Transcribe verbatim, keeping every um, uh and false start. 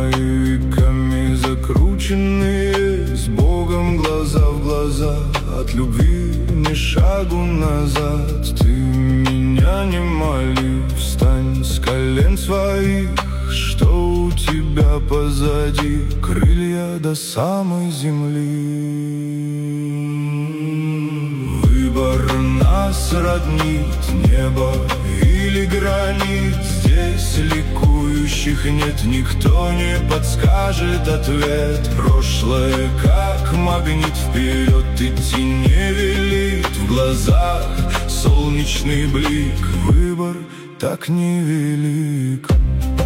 мои веками закрученные, с Богом глаза в глаза, от любви ни шагу назад. Ты меня не моли, встань с колен своих, что у тебя позади, крылья до самой земли. Выбор нас роднит, небо или гранит. Здесь ликующих нет, никто не подскажет ответ. Прошлое как магнит, вперед идти не велит. В глазах солнечный блик, выбор так невелик.